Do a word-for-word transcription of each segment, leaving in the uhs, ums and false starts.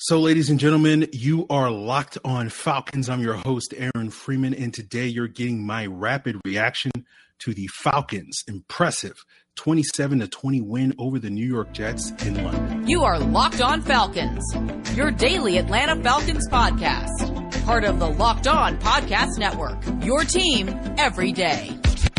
So, ladies and gentlemen, you are locked on Falcons. I'm your host, Aaron Freeman, and today you're getting my rapid reaction to the Falcons' impressive twenty-seven to twenty win over the New York Jets in London. You are Locked On Falcons, your daily Atlanta Falcons podcast, part of the Locked On Podcast Network, your team every day.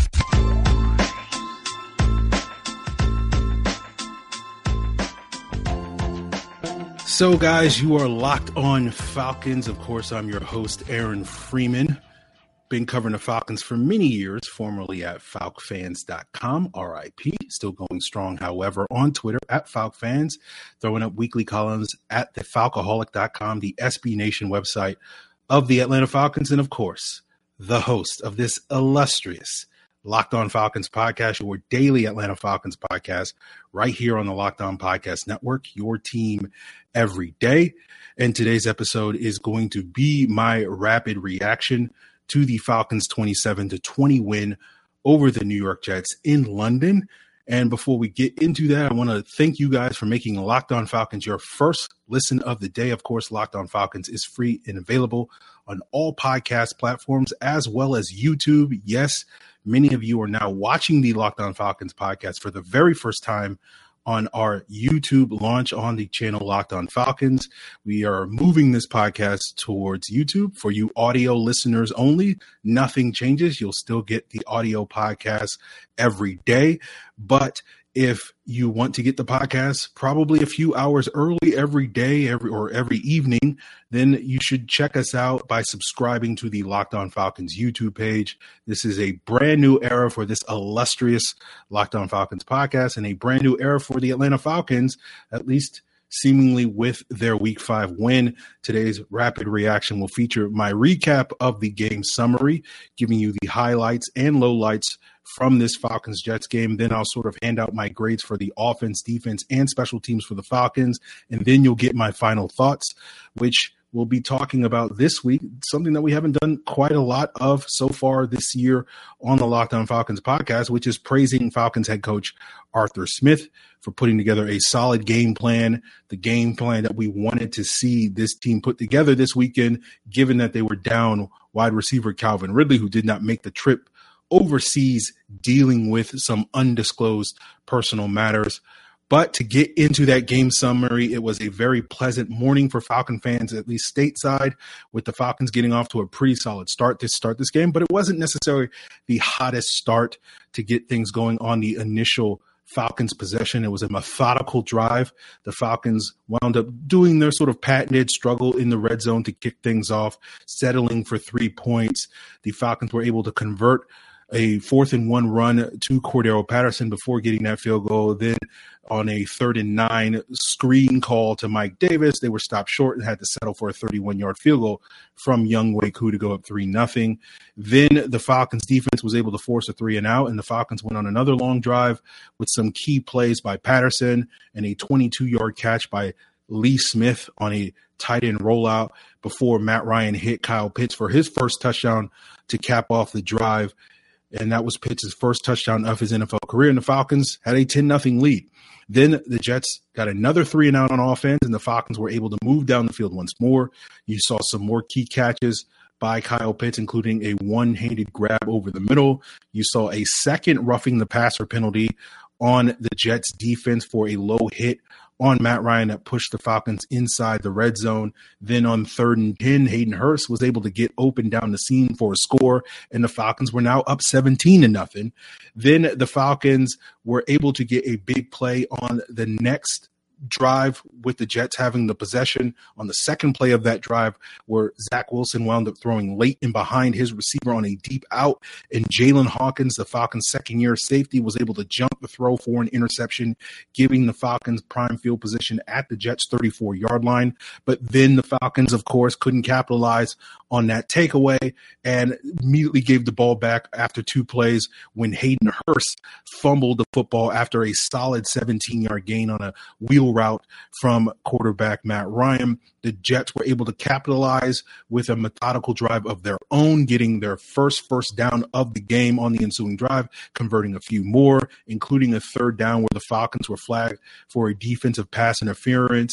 So, guys, you are locked on Falcons. Of course, I'm your host, Aaron Freeman. Been covering the Falcons for many years, formerly at falc fans dot com, R I P. Still going strong, however, on Twitter at FalcFans, throwing up weekly columns at the falcoholic dot com, the S B Nation website of the Atlanta Falcons, and, of course, the host of this illustrious Locked On Falcons podcast, your daily Atlanta Falcons podcast, right here on the Locked On Podcast Network, your team every day. And today's episode is going to be my rapid reaction to the Falcons' twenty-seven to twenty win over the New York Jets in London. And before we get into that, I want to thank you guys for making Locked On Falcons your first listen of the day. Of course, Locked On Falcons is free and available on all podcast platforms as well as YouTube. Yes, many of you are now watching the Locked On Falcons podcast for the very first time on our YouTube launch on the channel Locked On Falcons. We are moving this podcast towards YouTube. For you audio listeners only, nothing changes. You'll still get the audio podcast every day. But if you want to get the podcast probably a few hours early every day every or every evening, then you should check us out by subscribing to the Locked On Falcons YouTube page. This is a brand new era for this illustrious Locked On Falcons podcast and a brand new era for the Atlanta Falcons, at least seemingly with their week five win. Today's rapid reaction will feature my recap of the game summary, giving you the highlights and lowlights from this Falcons-Jets game. Then I'll sort of hand out my grades for the offense, defense, and special teams for the Falcons. And then you'll get my final thoughts, which we'll be talking about this week, something that we haven't done quite a lot of so far this year on the Locked On Falcons podcast, which is praising Falcons head coach Arthur Smith for putting together a solid game plan, the game plan that we wanted to see this team put together this weekend, given that they were down wide receiver Calvin Ridley, who did not make the trip overseas dealing with some undisclosed personal matters. But to get into that game summary, it was a very pleasant morning for Falcon fans, at least stateside, with the Falcons getting off to a pretty solid start to start this game. But it wasn't necessarily the hottest start to get things going on the initial Falcons possession. It was a methodical drive. The Falcons wound up doing their sort of patented struggle in the red zone to kick things off, settling for three points. The Falcons were able to convert a fourth and one run to Cordero Patterson before getting that field goal. Then on a third and nine screen call to Mike Davis, they were stopped short and had to settle for a thirty-one yard field goal from Younghoe Koo to go up three nothing. Then the Falcons defense was able to force a three and out, and the Falcons went on another long drive with some key plays by Patterson and a twenty-two yard catch by Lee Smith on a tight end rollout before Matt Ryan hit Kyle Pitts for his first touchdown to cap off the drive. And that was Pitts' first touchdown of his N F L career, and the Falcons had a ten nothing lead. Then the Jets got another three and out on offense, and the Falcons were able to move down the field once more. You saw some more key catches by Kyle Pitts, including a one-handed grab over the middle. You saw a second roughing the passer penalty on the Jets defense for a low hit on Matt Ryan that pushed the Falcons inside the red zone. Then on third and ten, Hayden Hurst was able to get open down the seam for a score, and the Falcons were now up seventeen to nothing. Then the Falcons were able to get a big play on the next drive with the Jets having the possession on the second play of that drive, where Zach Wilson wound up throwing late and behind his receiver on a deep out, and Jalen Hawkins, the Falcons' second-year safety, was able to jump the throw for an interception, giving the Falcons prime field position at the Jets' thirty-four yard line. But then the Falcons, of course, couldn't capitalize on that takeaway and immediately gave the ball back after two plays when Hayden Hurst fumbled the football after a solid seventeen yard gain on a wheel route from quarterback Matt Ryan. The Jets were able to capitalize with a methodical drive of their own, getting their first first down of the game on the ensuing drive, converting a few more, including a third down where the Falcons were flagged for a defensive pass interference.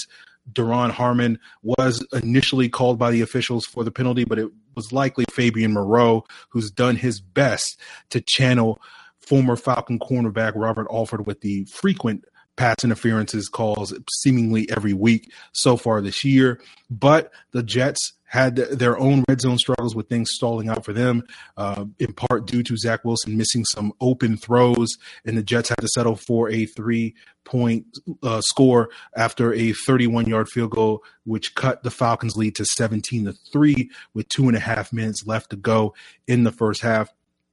Duron Harmon was initially called by the officials for the penalty, but it was likely Fabian Moreau, who's done his best to channel former Falcon cornerback Robert Alford with the frequent pass interferences calls seemingly every week so far this year. But the Jets had their own red zone struggles with things stalling out for them, uh, in part due to Zach Wilson missing some open throws, and the Jets had to settle for a three-point uh, score after a thirty-one-yard field goal, which cut the Falcons' lead to seventeen to three with two and a half minutes left to go in the first half.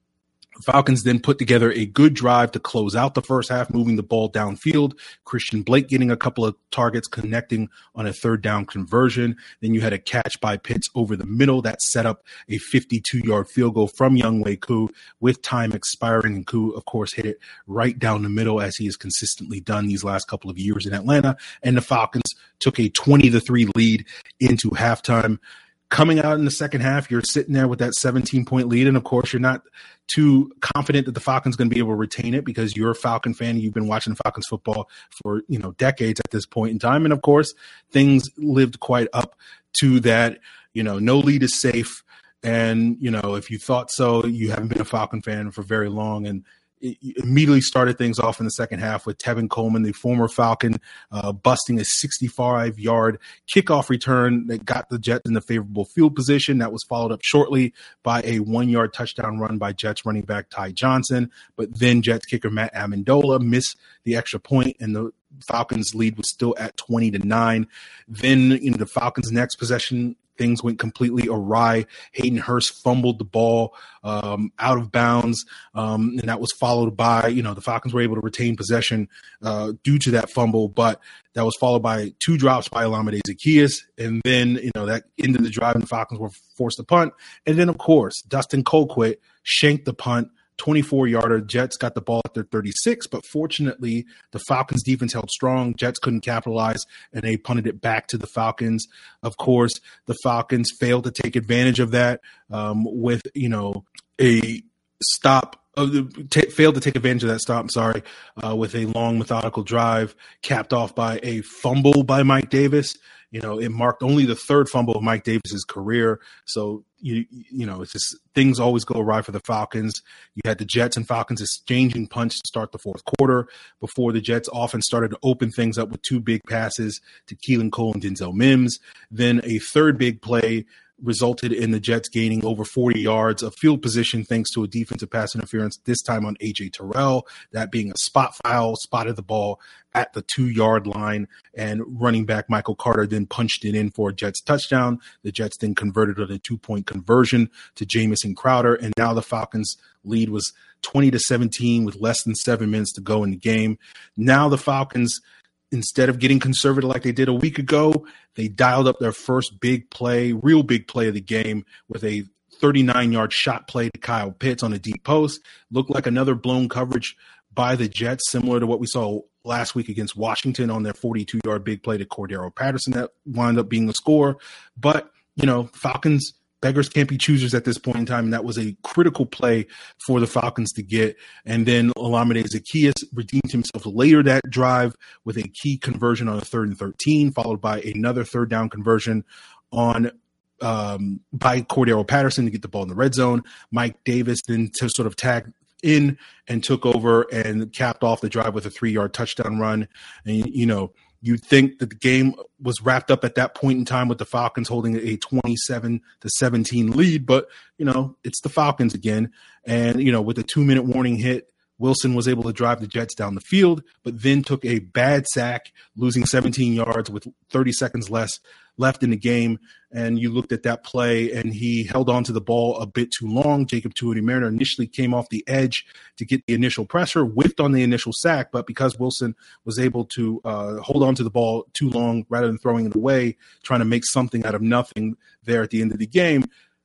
Falcons then put together a good drive to close out the first half, moving the ball downfield. Christian Blake getting a couple of targets, connecting on a third down conversion. Then you had a catch by Pitts over the middle that set up a fifty-two-yard field goal from Younghoe Koo with time expiring. And Koo, of course, hit it right down the middle as he has consistently done these last couple of years in Atlanta. And the Falcons took a twenty to three lead into halftime. Coming out in the second half, you're sitting there with that seventeen-point lead, and of course, you're not too confident that the Falcons going to be able to retain it because you're a Falcon fan. You've been watching Falcons football for, you know, decades at this point in time, and of course, things lived quite up to that. You know, no lead is safe, and you know, if you thought so, you haven't been a Falcon fan for very long. And it immediately started things off in the second half with Tevin Coleman, the former Falcon, uh, busting a sixty-five-yard kickoff return that got the Jets in the favorable field position. That was followed up shortly by a one-yard touchdown run by Jets running back Ty Johnson. But then Jets kicker Matt Amendola missed the extra point, and the Falcons' lead was still at twenty to nine. Then, you know, the Falcons' next possession, things went completely awry. Hayden Hurst fumbled the ball um, out of bounds, um, and that was followed by, you know, the Falcons were able to retain possession uh, due to that fumble, but that was followed by two drops by Olamide Zaccheaus, and then, you know, that ended the drive, and the Falcons were forced to punt. And then, of course, Dustin Colquitt shanked the punt, twenty-four-yarder. Jets got the ball at their thirty-six, but fortunately, the Falcons' defense held strong. Jets couldn't capitalize, and they punted it back to the Falcons. Of course, the Falcons failed to take advantage of that um, with, you know, a stop. Uh, t- failed to take advantage of that stop, I'm sorry, uh, with a long, methodical drive capped off by a fumble by Mike Davis. You know, it marked only the third fumble of Mike Davis's career. So, you you know, it's just things always go awry for the Falcons. You had the Jets and Falcons exchanging punts to start the fourth quarter before the Jets often started to open things up with two big passes to Keelan Cole and Denzel Mims. Then a third big play resulted in the Jets gaining over forty yards of field position thanks to a defensive pass interference, this time on A J Terrell. That being a spot foul, spotted the ball at the two-yard line, and running back Michael Carter then punched it in for a Jets touchdown. The Jets then converted on a two-point conversion to Jamison Crowder, and now the Falcons' lead was twenty to seventeen with less than seven minutes to go in the game. Now the Falcons, instead of getting conservative like they did a week ago, they dialed up their first big play, real big play of the game with a thirty-nine-yard shot play to Kyle Pitts on a deep post. Looked like another blown coverage by the Jets, similar to what we saw last week against Washington on their forty-two-yard big play to Cordero Patterson that wound up being a score. But, you know, Falcons, beggars can't be choosers at this point in time, and that was a critical play for the Falcons to get. And then Olamide Zaccheaus redeemed himself later that drive with a key conversion on a third and thirteen, followed by another third down conversion on um, by Cordero Patterson to get the ball in the red zone. Mike Davis then to sort of tag in and took over and capped off the drive with a three-yard touchdown run. And, you know, you'd think that the game was wrapped up at that point in time with the Falcons holding a twenty-seven to seventeen lead, but, you know, it's the Falcons again. And, you know, with a two-minute warning hit, Wilson was able to drive the Jets down the field, but then took a bad sack, losing seventeen yards with thirty seconds less left in the game. And you looked at that play, and he held on to the ball a bit too long. Jacob Tuioti-Mariner initially came off the edge to get the initial pressure, whiffed on the initial sack, but because Wilson was able to uh, hold on to the ball too long rather than throwing it away, trying to make something out of nothing there at the end of the game,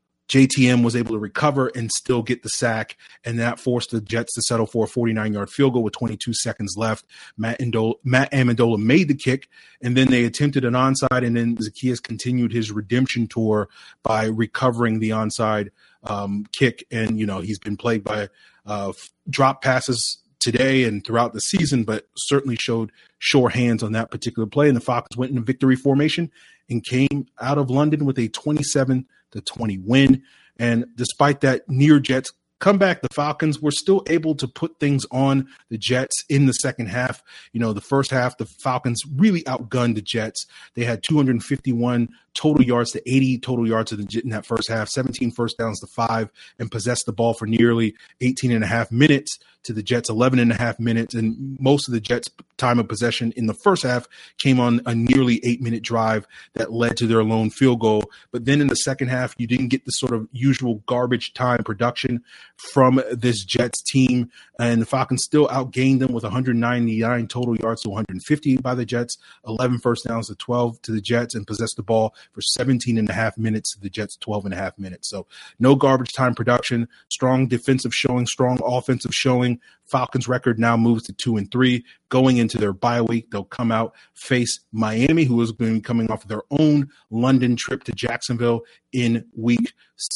J T M was able to recover and still get the sack, and that forced the Jets to settle for a forty-nine-yard field goal with twenty-two seconds left. Matt, Indola, Matt Amendola made the kick, and then they attempted an onside, and then Zaccheaus continued his redemption tour by recovering the onside um, kick. And, you know, he's been plagued by uh, drop passes today and throughout the season, but certainly showed sure hands on that particular play. And the Falcons went in victory formation and came out of London with a twenty-seven to twenty win. And despite that near Jets comeback, the Falcons were still able to put things on the Jets in the second half. You know, the first half, the Falcons really outgunned the Jets. They had two hundred fifty-one total yards to eighty total yards to the Jets in that first half, seventeen first downs to five, and possessed the ball for nearly eighteen and a half minutes to the Jets, eleven and a half minutes. And most of the Jets' time of possession in the first half came on a nearly eight minute drive that led to their lone field goal. But then in the second half, you didn't get the sort of usual garbage time production from this Jets team. And the Falcons still outgained them with one hundred ninety-nine total yards to one hundred fifty by the Jets, eleven first downs to twelve to the Jets, and possessed the ball for seventeen and a half minutes to the Jets, twelve and a half minutes. So no garbage time production, strong defensive showing, strong offensive showing. Falcons record now moves to two and three. Going into their bye week, they'll come out, face Miami, who is going to be coming off of their own London trip to Jacksonville in week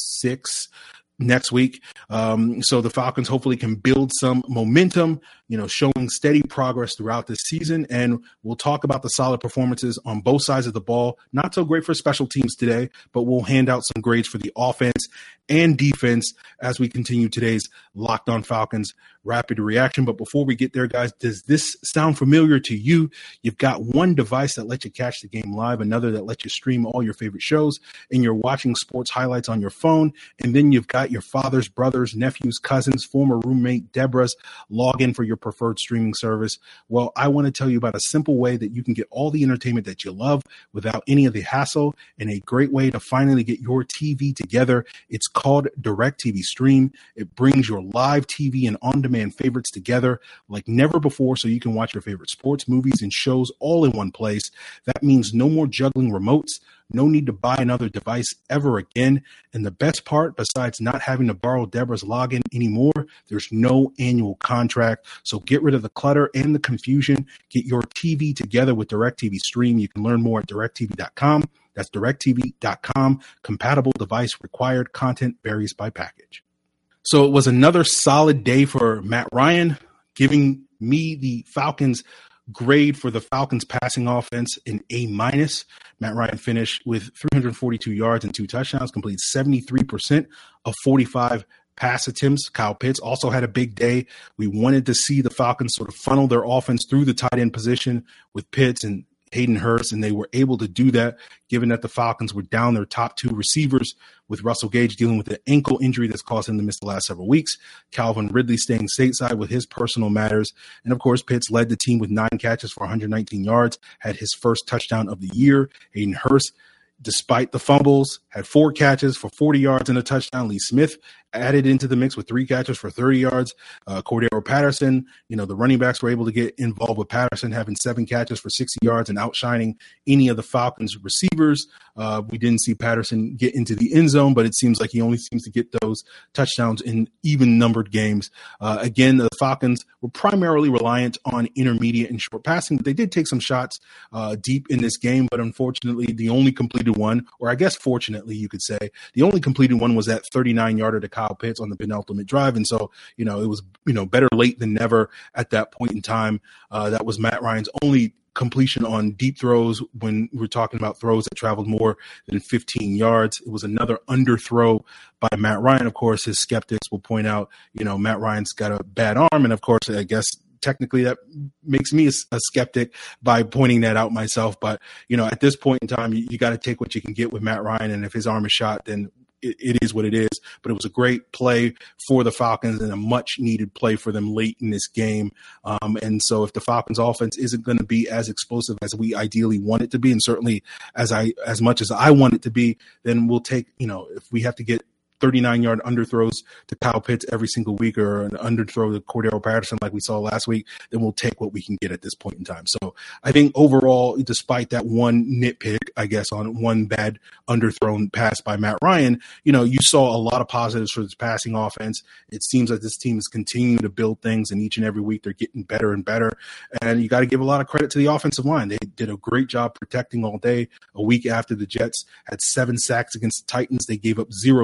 six next week. Um, so the Falcons hopefully can build some momentum, you know, showing steady progress throughout this season. And we'll talk about the solid performances on both sides of the ball. Not so great for special teams today, but we'll hand out some grades for the offense and defense as we continue today's Locked On Falcons rapid reaction. But before we get there, guys, does this sound familiar to you? You've got one device that lets you catch the game live, another that lets you stream all your favorite shows, and you're watching sports highlights on your phone. And then you've got your father's, brothers, nephews, cousins, former roommate Deborah's login for your preferred streaming service. Well, I want to tell you about a simple way that you can get all the entertainment that you love without any of the hassle, and a great way to finally get your T V together. It's called DirecTV Stream. It brings your live T V and on-demand favorites together like never before, so you can watch your favorite sports, movies, and shows all in one place. That means no more juggling remotes, no need to buy another device ever again. And the best part, besides not having to borrow Deborah's login anymore, there's no annual contract. So get rid of the clutter and the confusion. Get your T V together with DirecTV Stream. You can learn more at direct T V dot com. That's direct T V dot com. Compatible device required. Content varies by package. So it was another solid day for Matt Ryan, giving me the Falcons grade for the Falcons passing offense an A minus. Matt Ryan finished with three hundred forty-two yards and two touchdowns, completed seventy-three percent of forty-five pass attempts. Kyle Pitts also had a big day. We wanted to see the Falcons sort of funnel their offense through the tight end position with Pitts and Hayden Hurst, and they were able to do that given that the Falcons were down their top two receivers, with Russell Gage dealing with an ankle injury that's caused him to miss the last several weeks, Calvin Ridley staying stateside with his personal matters, and of course Pitts led the team with nine catches for one hundred nineteen yards, had his first touchdown of the year. Hayden Hurst, despite the fumbles, had four catches for forty yards and a touchdown. Lee Smith added into the mix with three catches for thirty yards. Uh, Cordero Patterson, you know, the running backs were able to get involved with Patterson having seven catches for sixty yards and outshining any of the Falcons receivers. Uh, we didn't see Patterson get into the end zone, but it seems like he only seems to get those touchdowns in even numbered games. Uh, again, the Falcons were primarily reliant on intermediate and short passing, but they did take some shots uh, deep in this game. But unfortunately, the only completed one, or I guess fortunately you could say, the only completed one was that thirty-nine yarder to Kyle Pitts on the penultimate drive. And so, you know, it was, you know, better late than never at that point in time. Uh, that was Matt Ryan's only completion on deep throws when we're talking about throws that traveled more than fifteen yards. It was another underthrow by Matt Ryan. Of course, his skeptics will point out, you know, Matt Ryan's got a bad arm. And of course, I guess technically that makes me a, a skeptic by pointing that out myself. But, you know, at this point in time, you, you got to take what you can get with Matt Ryan. And if his arm is shot, then it, it is what it is. But it was a great play for the Falcons and a much needed play for them late in this game. Um, and so if the Falcons offense isn't going to be as explosive as we ideally want it to be, and certainly as I, as much as I want it to be, then we'll take, you know, if we have to get thirty-nine yard underthrows to Kyle Pitts every single week, or an underthrow to Cordero Patterson like we saw last week, then we'll take what we can get at this point in time. So I think overall, despite that one nitpick, I guess, on one bad underthrown pass by Matt Ryan, you know, you saw a lot of positives for this passing offense. It seems like this team is continuing to build things, and each and every week they're getting better and better. And you got to give a lot of credit to the offensive line. They did a great job protecting all day. A week after the Jets had seven sacks against the Titans, they gave up zero sacks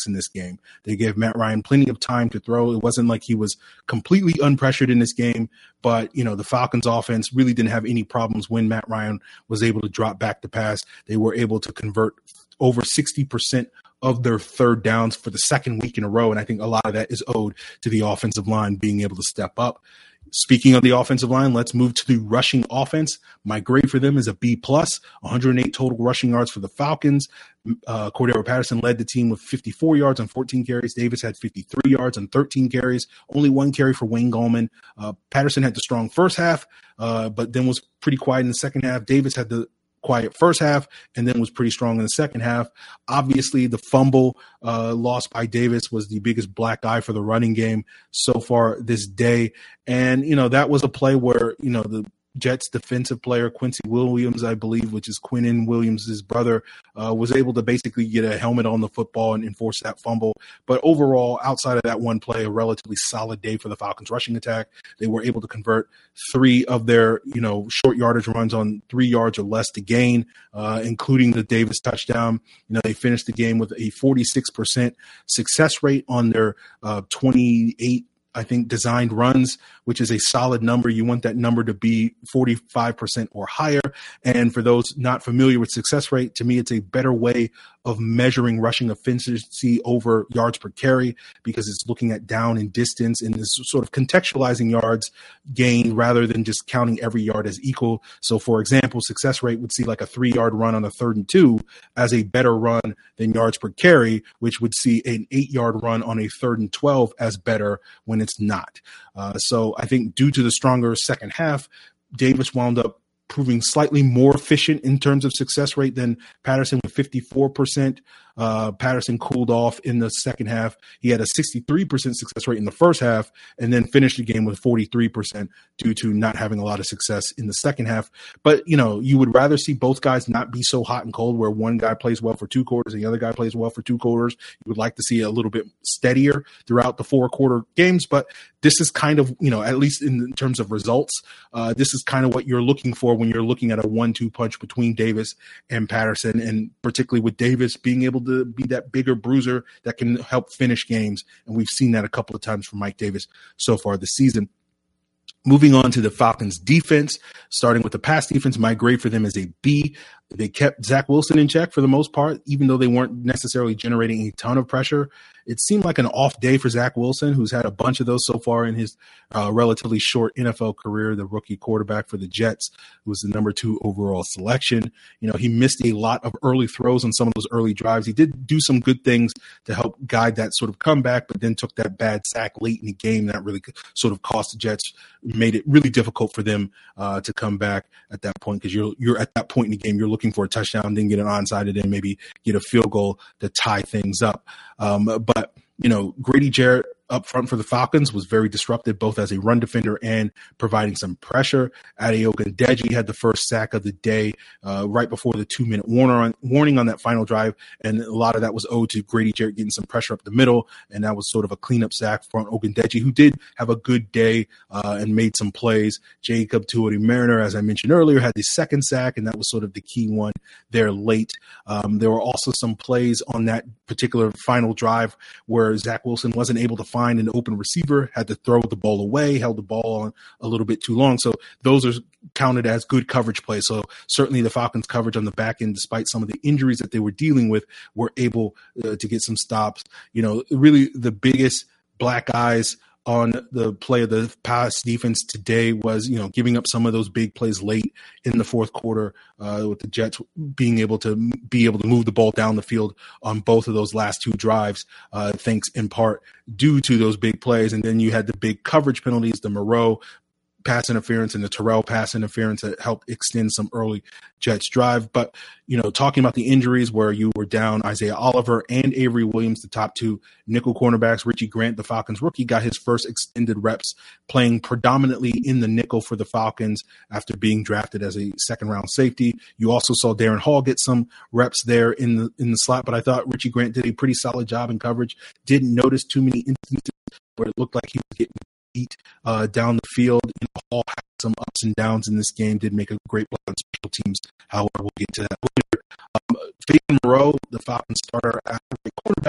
in this game. They gave Matt Ryan plenty of time to throw. It wasn't like he was completely unpressured in this game, but, you know, the Falcons offense really didn't have any problems when Matt Ryan was able to drop back to pass. They were able to convert over sixty percent of their third downs for the second week in a row. And I think a lot of that is owed to the offensive line being able to step up. Speaking of the offensive line, let's move to the rushing offense. My grade for them is a B plus, one hundred eight total rushing yards for the Falcons. Uh, Cordero Patterson led the team with fifty-four yards on fourteen carries. Davis had fifty-three yards on thirteen carries. Only one carry for Wayne Gallman. Uh, Patterson had the strong first half, uh, but then was pretty quiet in the second half. Davis had the quiet first half and then was pretty strong in the second half. Obviously, the fumble uh, lost by Davis was the biggest black eye for the running game so far this day. And, you know, that was a play where, you know, the Jets defensive player Quincy Williams, I believe, which is Quinnen Williams' brother, uh, was able to basically get a helmet on the football and enforce that fumble. But overall, outside of that one play, a relatively solid day for the Falcons rushing attack. They were able to convert three of their, you know, short yardage runs on three yards or less to gain, uh, including the Davis touchdown. You know, they finished the game with a forty-six percent success rate on their uh, twenty-eight I think, designed runs, which is a solid number. You want that number to be forty-five percent or higher. And for those not familiar with success rate, to me, it's a better way of measuring rushing efficiency over yards per carry because it's looking at down and distance and is sort of contextualizing yards gained rather than just counting every yard as equal. So, for example, success rate would see like a three-yard run on a third and two as a better run than yards per carry, which would see an eight-yard run on a third and twelve as better when it's not. Uh, so I think due to the stronger second half, Davis wound up proving slightly more efficient in terms of success rate than Patterson with fifty-four percent. Uh, Patterson cooled off in the second half. He had a sixty-three percent success rate in the first half and then finished the game with forty-three percent due to not having a lot of success in the second half. But, you know, you would rather see both guys not be so hot and cold where one guy plays well for two quarters and the other guy plays well for two quarters. You would like to see a little bit steadier throughout the four quarter games, but this is kind of, you know, at least in terms of results, uh, this is kind of what you're looking for when you're looking at a one two punch between Davis and Patterson, and particularly with Davis being able to be that bigger bruiser that can help finish games. And we've seen that a couple of times from Mike Davis so far this season. Moving on to the Falcons defense, starting with the pass defense, my grade for them is a B. They kept Zach Wilson in check for the most part, even though they weren't necessarily generating a ton of pressure. It seemed like an off day for Zach Wilson, who's had a bunch of those so far in his uh, relatively short N F L career, the rookie quarterback for the Jets, who was the number two overall selection. You know, he missed a lot of early throws on some of those early drives. He did do some good things to help guide that sort of comeback, but then took that bad sack late in the game that really sort of cost the Jets, made it really difficult for them uh, to come back at that point, because you're you're at that point in the game, you're looking for a touchdown, then get an onside, and then maybe get a field goal to tie things up. Um, but, you know, Grady Jarrett up front for the Falcons was very disruptive, both as a run defender and providing some pressure. Ade Ogundeji had the first sack of the day uh, right before the two-minute warner warning on that final drive, and a lot of that was owed to Grady Jarrett getting some pressure up the middle, and that was sort of a cleanup sack from Ogundeji, who did have a good day uh, and made some plays. Jacob Tuioti-Mariner, as I mentioned earlier, had the second sack, and that was sort of the key one there late. Um, there were also some plays on that particular final drive where Zach Wilson wasn't able to find find an open receiver, had to throw the ball away, held the ball on a little bit too long. So those are counted as good coverage plays. So certainly the Falcons coverage on the back end, despite some of the injuries that they were dealing with, were able uh, to get some stops. You know, really the biggest black eyes on the play of the pass defense today was, you know, giving up some of those big plays late in the fourth quarter uh, with the Jets being able to be able to move the ball down the field on both of those last two drives, uh, thanks in part due to those big plays. And then you had the big coverage penalties, the Moreau pass interference and the Terrell pass interference that helped extend some early Jets drive. But, you know, talking about the injuries where you were down Isaiah Oliver and Avery Williams, the top two nickel cornerbacks, Richie Grant, the Falcons rookie, got his first extended reps playing predominantly in the nickel for the Falcons after being drafted as a second round safety. You also saw Darren Hall get some reps there in the, in the slot, but I thought Richie Grant did a pretty solid job in coverage. Didn't notice too many instances where it looked like he was getting beat uh, down the field. You know, Hall had some ups and downs in this game, did make a great play on special teams. However, we'll get to that later. Um, Fabian Moreau, the Falcons starter at quarterback,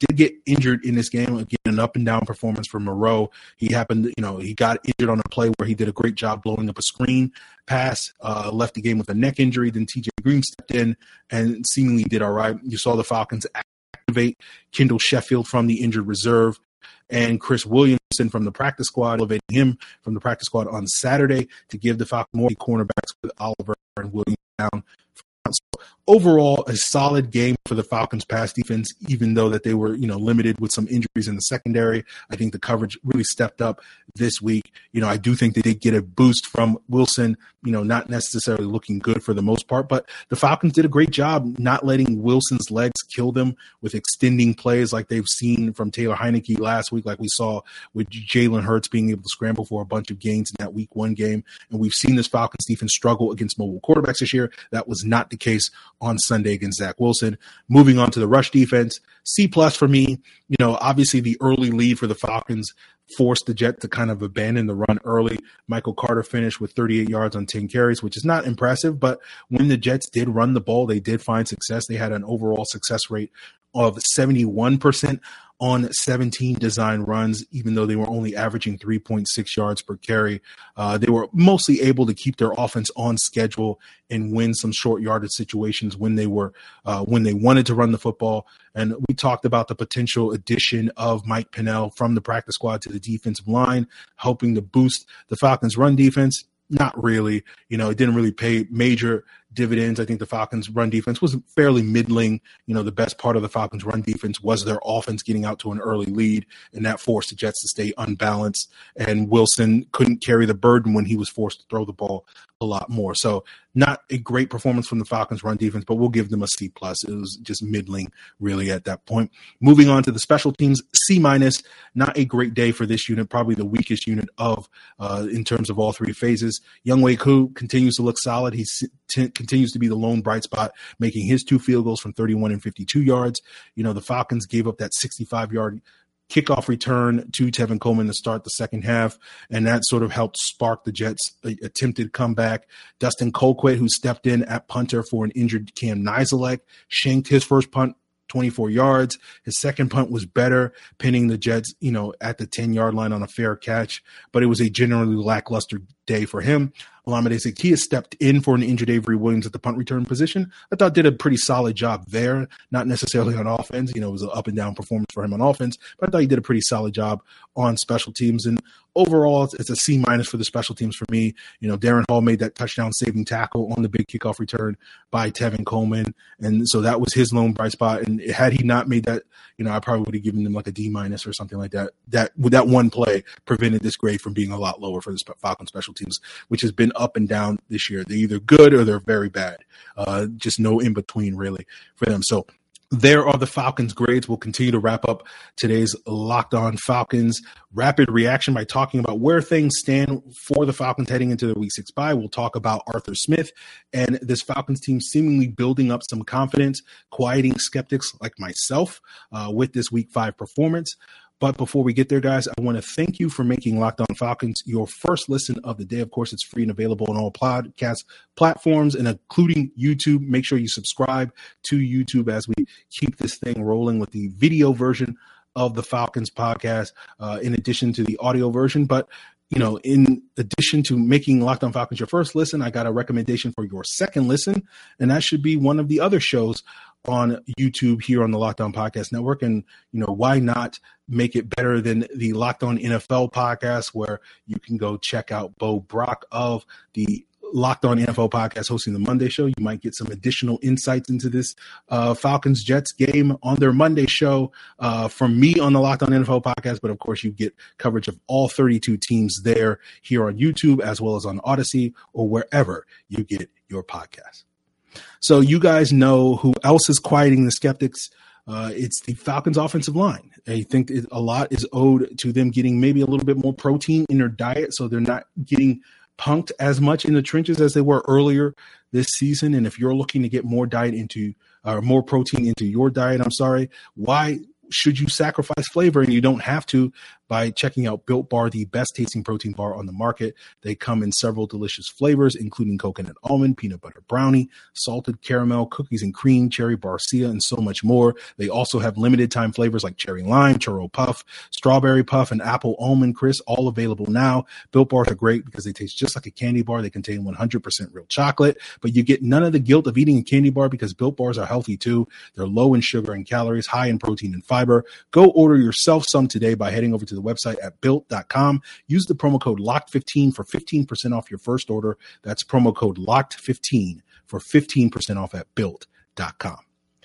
did get injured in this game. Again, an up and down performance for Moreau. He happened, you know, he got injured on a play where he did a great job blowing up a screen pass, uh, left the game with a neck injury. Then T J Green stepped in and seemingly did all right. You saw the Falcons activate Kendall Sheffield from the injured reserve and Chris Williamson from the practice squad, elevating him from the practice squad on Saturday to give the Falcons more cornerbacks with Oliver and Williams down. So overall, a solid game for the Falcons pass defense, even though that they were, you know, limited with some injuries in the secondary. I think the coverage really stepped up this week. You know, I do think they did get a boost from Wilson, you know, not necessarily looking good for the most part, but the Falcons did a great job not letting Wilson's legs kill them with extending plays like they've seen from Taylor Heineke last week, like we saw with Jalen Hurts being able to scramble for a bunch of gains in that week one game. And we've seen this Falcons defense struggle against mobile quarterbacks this year. That was not the case on Sunday against Zach Wilson. Moving on to the rush defense, C plus for me. You know, obviously the early lead for the Falcons forced the Jets to kind of abandon the run early. Michael Carter finished with thirty-eight yards on ten carries, which is not impressive, but when the Jets did run the ball, they did find success. They had an overall success rate of seventy-one percent on seventeen design runs, even though they were only averaging three point six yards per carry. Uh, they were mostly able to keep their offense on schedule and win some short yardage situations when they were uh, when they wanted to run the football. And we talked about the potential addition of Mike Pennell from the practice squad to the defensive line, hoping to boost the Falcons' run defense. Not really. You know, it didn't really pay major dividends. I think the Falcons' run defense was fairly middling. You know, the best part of the Falcons' run defense was their offense getting out to an early lead, and that forced the Jets to stay unbalanced. And Wilson couldn't carry the burden when he was forced to throw the ball a lot more. So not a great performance from the Falcons' run defense, but we'll give them a C plus. It was just middling, really, at that point. Moving on to the special teams, C minus. Not a great day for this unit, probably the weakest unit of uh, in terms of all three phases. Younghoe Koo continues to look solid. He t- continues to be the lone bright spot, making his two field goals from thirty-one and fifty-two yards. You know, the Falcons gave up that sixty-five-yard kickoff return to Tevin Coleman to start the second half, and that sort of helped spark the Jets' attempted comeback. Dustin Colquitt, who stepped in at punter for an injured Cam Nizelek, shanked his first punt twenty-four yards. His second punt was better, pinning the Jets, you know, at the ten-yard line on a fair catch, but it was a generally lackluster day for him. Olamide Zaccheaus stepped in for an injured Avery Williams at the punt return position. I thought did a pretty solid job there, not necessarily on offense. You know, it was an up and down performance for him on offense, but I thought he did a pretty solid job on special teams. And overall, it's a C minus for the special teams for me. You know, Darren Hall made that touchdown saving tackle on the big kickoff return by Tevin Coleman. And so that was his lone bright spot. And had he not made that, you know, I probably would have given him like a D minus or something like that. That with that one play prevented this grade from being a lot lower for the Falcons special teams, which has been up and down this year. They're either good or they're very bad. Uh, just no in between really for them. So there are the Falcons grades. We'll continue to wrap up today's Locked On Falcons rapid reaction by talking about where things stand for the Falcons heading into the week six bye. We'll talk about Arthur Smith and this Falcons team seemingly building up some confidence, quieting skeptics like myself uh, with this week five performance. But before we get there, guys, I want to thank you for making Locked On Falcons your first listen of the day. Of course, it's free and available on all podcast platforms and including YouTube. Make sure you subscribe to YouTube as we keep this thing rolling with the video version of the Falcons podcast, uh, in addition to the audio version. But you know, in addition to making Locked On Falcons your first listen, I got a recommendation for your second listen, and that should be one of the other shows on YouTube here on the Locked On Podcast Network. And, you know, why not make it better than the Locked On N F L podcast, where you can go check out Bo Brock of the Locked On N F L podcast hosting the Monday show. You might get some additional insights into this uh, Falcons-Jets game on their Monday show uh, from me on the Locked On N F L podcast. But, of course, you get coverage of all thirty-two teams there here on YouTube as well as on Odyssey or wherever you get your podcast. So you guys know who else is quieting the skeptics. Uh, it's the Falcons offensive line. I think it, a lot is owed to them getting maybe a little bit more protein in their diet, so they're not getting punked as much in the trenches as they were earlier this season. And if you're looking to get more diet into or uh, more protein into your diet, I'm sorry, why should you sacrifice flavor? And you don't have to by checking out Built Bar, the best tasting protein bar on the market. They come in several delicious flavors, including coconut almond, peanut butter brownie, salted caramel, cookies and cream, cherry barcia, and so much more. They also have limited time flavors like cherry lime, churro puff, strawberry puff, and apple almond crisp, all available now. Built Bars are great because they taste just like a candy bar. They contain one hundred percent real chocolate, but you get none of the guilt of eating a candy bar because Built Bars are healthy too. They're low in sugar and calories, high in protein and fiber. Go order yourself some today by heading over to the website at built dot com. Use the promo code locked fifteen for fifteen percent off your first order. That's promo code locked fifteen for fifteen percent off at built dot com.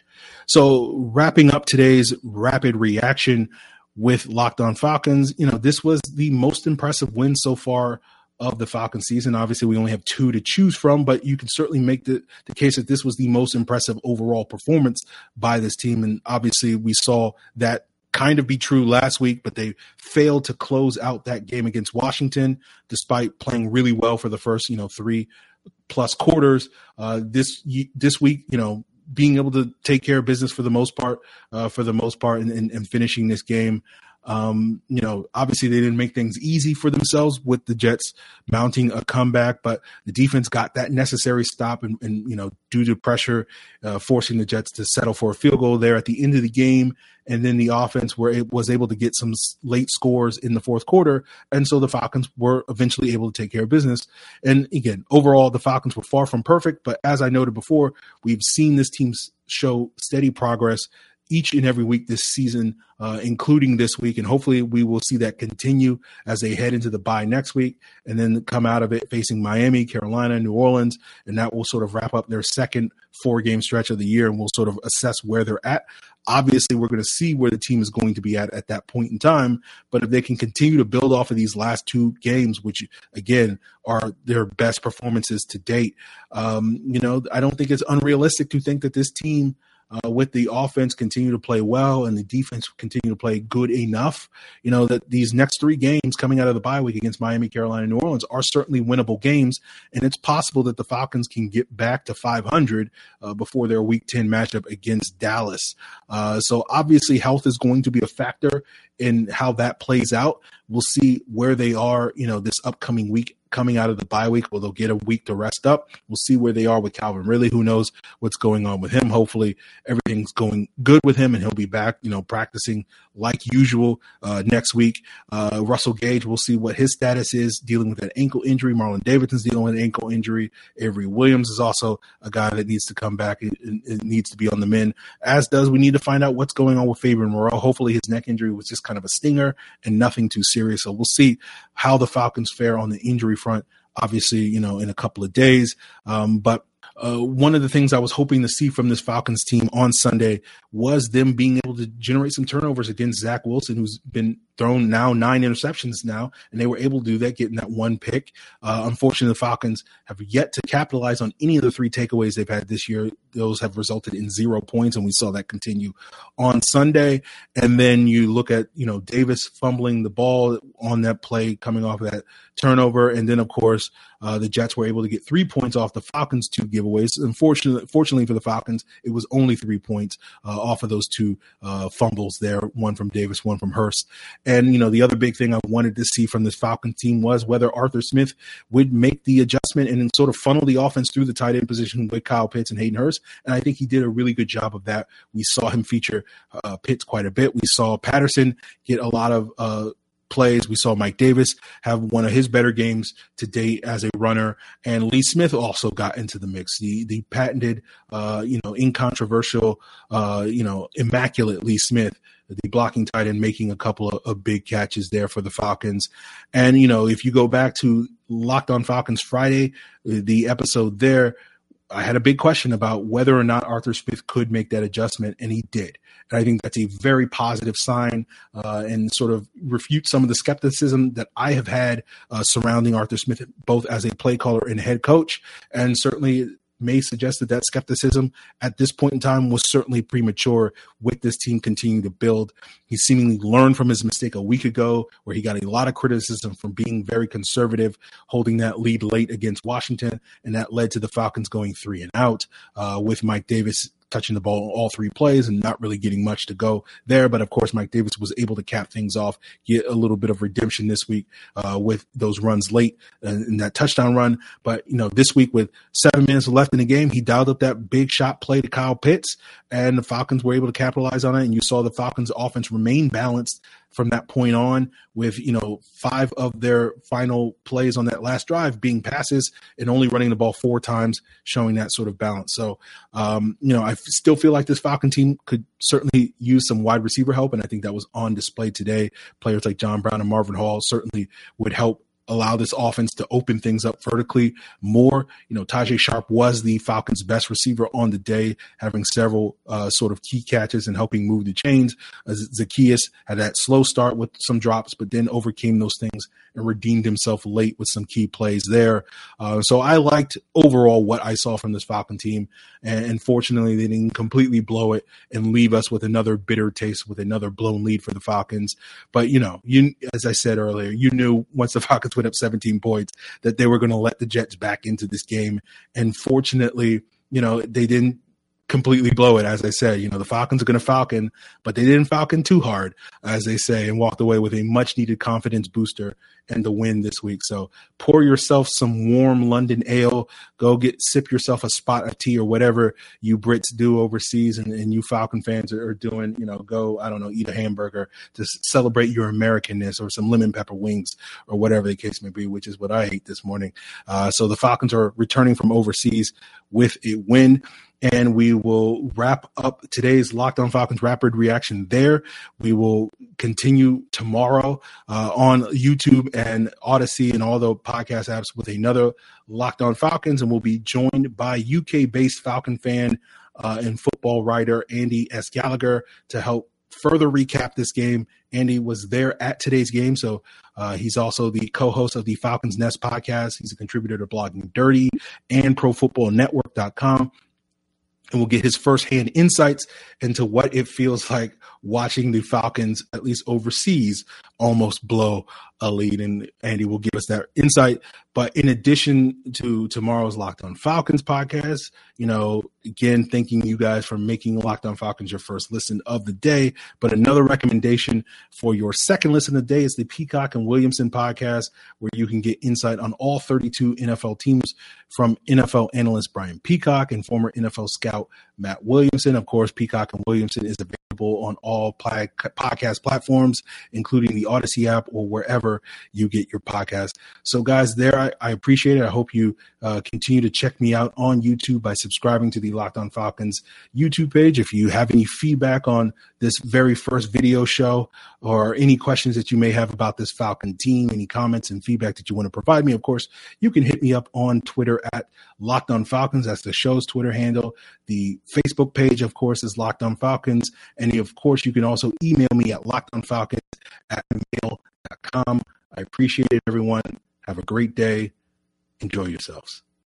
So wrapping up today's rapid reaction with Locked On Falcons, you know, this was the most impressive win so far of the Falcons season. Obviously, we only have two to choose from, but you can certainly make the, the case that this was the most impressive overall performance by this team. And obviously, we saw that kind of be true last week, but they failed to close out that game against Washington, despite playing really well for the first, you know, three plus quarters. Uh, this this week, you know, being able to take care of business for the most part, uh, for the most part, and, and, and finishing this game. Um, you know, obviously they didn't make things easy for themselves with the Jets mounting a comeback, but the defense got that necessary stop and, and you know, due to pressure, uh, forcing the Jets to settle for a field goal there at the end of the game. And then the offense where it was able to get some late scores in the fourth quarter. And so the Falcons were eventually able to take care of business. And again, overall, the Falcons were far from perfect, but as I noted before, we've seen this team show steady progress each and every week this season, uh, including this week. And hopefully we will see that continue as they head into the bye next week and then come out of it facing Miami, Carolina, New Orleans. And that will sort of wrap up their second four game stretch of the year. And we'll sort of assess where they're at. Obviously, we're going to see where the team is going to be at at that point in time. But if they can continue to build off of these last two games, which, again, are their best performances to date, um, you know, I don't think it's unrealistic to think that this team, Uh, with the offense continue to play well and the defense continue to play good enough, you know, that these next three games coming out of the bye week against Miami, Carolina, and New Orleans are certainly winnable games. And it's possible that the Falcons can get back to five hundred uh, before their week ten matchup against Dallas. Uh, so obviously health is going to be a factor in how that plays out. We'll see where they are, you know, this upcoming week coming out of the bye week. Well, they'll get a week to rest up. We'll see where they are with Calvin Ridley. Who knows what's going on with him? Hopefully everything's going good with him and he'll be back, you know, practicing like usual uh, next week. Uh, Russell Gage, we'll see what his status is, dealing with an ankle injury. Marlon Davidson's dealing with an ankle injury. Avery Williams is also a guy that needs to come back. It, it needs to be on the mend, as does we need to find out what's going on with Fabian Moreau. Hopefully his neck injury was just kind of a stinger and nothing too serious. So we'll see how the Falcons fare on the injury front, obviously, you know, in a couple of days. Um, but uh, one of the things I was hoping to see from this Falcons team on Sunday was them being able to generate some turnovers against Zach Wilson, who's been thrown now nine interceptions now, and they were able to do that, getting that one pick. Uh, unfortunately, the Falcons have yet to capitalize on any of the three takeaways they've had this year. Those have resulted in zero points, and we saw that continue on Sunday. And then you look at, you know, Davis fumbling the ball on that play, coming off of that turnover. And then, of course, uh, the Jets were able to get three points off the Falcons' two giveaways. Unfortunately, fortunately for the Falcons, it was only three points uh, off of those two uh, fumbles there, one from Davis, one from Hurst. And, you know, the other big thing I wanted to see from this Falcons team was whether Arthur Smith would make the adjustment and sort of funnel the offense through the tight end position with Kyle Pitts and Hayden Hurst. And I think he did a really good job of that. We saw him feature uh, Pitts quite a bit. We saw Patterson get a lot of uh, plays. We saw Mike Davis have one of his better games to date as a runner, and Lee Smith also got into the mix. The the patented, uh, you know, incontroversial, uh, you know, immaculate Lee Smith, the blocking tight end, making a couple of, of big catches there for the Falcons. And, you know, if you go back to Locked On Falcons Friday, the episode there, I had a big question about whether or not Arthur Smith could make that adjustment, and he did. And I think that's a very positive sign uh, and sort of refute some of the skepticism that I have had uh, surrounding Arthur Smith, both as a play caller and head coach, and certainly may suggest that that skepticism at this point in time was certainly premature with this team continuing to build. He seemingly learned from his mistake a week ago where he got a lot of criticism from being very conservative, holding that lead late against Washington, and that led to the Falcons going three and out uh, with Mike Davis touching the ball all three plays and not really getting much to go there. But of course, Mike Davis was able to cap things off, get a little bit of redemption this week uh, with those runs late in, in that touchdown run. But, you know, this week with seven minutes left in the game, he dialed up that big shot play to Kyle Pitts, and the Falcons were able to capitalize on it. And you saw the Falcons offense remain balanced from that point on, with, you know, five of their final plays on that last drive being passes and only running the ball four times, showing that sort of balance. So, um, you know, I f- still feel like this Falcon team could certainly use some wide receiver help, and I think that was on display today. Players like John Brown and Marvin Hall certainly would help allow this offense to open things up vertically more. You know, Tajay Sharp was the Falcons' best receiver on the day, having several uh, sort of key catches and helping move the chains. Uh, Zaccheaus had that slow start with some drops, but then overcame those things and redeemed himself late with some key plays there. Uh, so I liked overall what I saw from this Falcon team. And unfortunately, they didn't completely blow it and leave us with another bitter taste, with another blown lead for the Falcons. But, you know, you, as I said earlier, you knew once the Falcons went up seventeen points that they were going to let the Jets back into this game. And fortunately, you know, they didn't completely blow it. As I said, you know, the Falcons are going to Falcon, but they didn't Falcon too hard, as they say, and walked away with a much needed confidence booster and the win this week. So pour yourself some warm London ale, go get, sip yourself a spot of tea or whatever you Brits do overseas, and, and you Falcon fans are, are doing, you know, go, I don't know, eat a hamburger to celebrate your Americanness, or some lemon pepper wings or whatever the case may be, which is what I ate this morning. Uh, so the Falcons are returning from overseas with a win. And we will wrap up today's Locked On Falcons Rapid Reaction there. We will continue tomorrow uh, on YouTube and Odyssey and all the podcast apps with another Locked On Falcons. And we'll be joined by U K-based Falcon fan uh, and football writer Andy S. Gallagher to help further recap this game. Andy was there at today's game, so uh, he's also the co-host of the Falcons Nest podcast. He's a contributor to Blogging Dirty and Pro Football Network dot com. And we'll get his firsthand insights into what it feels like watching the Falcons, at least overseas, almost blow a lead. And Andy will give us that insight. But in addition to tomorrow's Locked On Falcons podcast, you know, again, thanking you guys for making Locked On Falcons your first listen of the day. But another recommendation for your second listen of the day is the Peacock and Williamson podcast, where you can get insight on all thirty-two N F L teams from N F L analyst Brian Peacock and former N F L scout Matt Williamson. Of course, Peacock and Williamson is available on all podcast platforms, including the Odyssey app or wherever you get your podcast. So, guys, there, I, I appreciate it. I hope you uh, continue to check me out on YouTube by subscribing to the Locked On Falcons YouTube page. If you have any feedback on this very first video show, or any questions that you may have about this Falcon team, any comments and feedback that you want to provide me, of course, you can hit me up on Twitter at Locked On Falcons. That's the show's Twitter handle. The Facebook page, of course, is Locked On Falcons. And of course, you can also email me at lockedonfalcons at mail dot com. I appreciate it, everyone. Have a great day. Enjoy yourselves.